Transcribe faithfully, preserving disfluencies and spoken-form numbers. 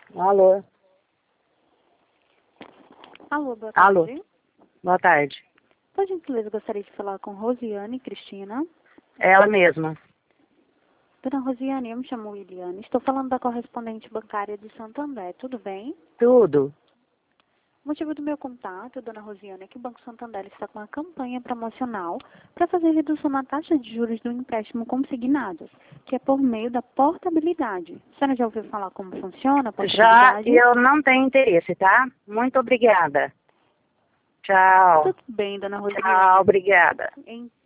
Alô? Alô, boa tarde. Alô? Boa tarde. Por gentileza, gostaria de falar com Rosiane Cristina. Ela mesma. Dona Rosiane, eu me chamo Liliane. Estou falando da correspondente bancária de Santo André. Tudo bem? Tudo. O motivo do meu contato, Dona Rosiane, é que o Banco Santander está com uma campanha promocional para fazer redução na taxa de juros do empréstimo consignado, que é por meio da portabilidade. A senhora já ouviu falar como funciona a Já portabilidade? eu não tenho interesse, tá? Muito obrigada. Tchau. Tudo bem, Dona Rosiane. Tchau, obrigada. Em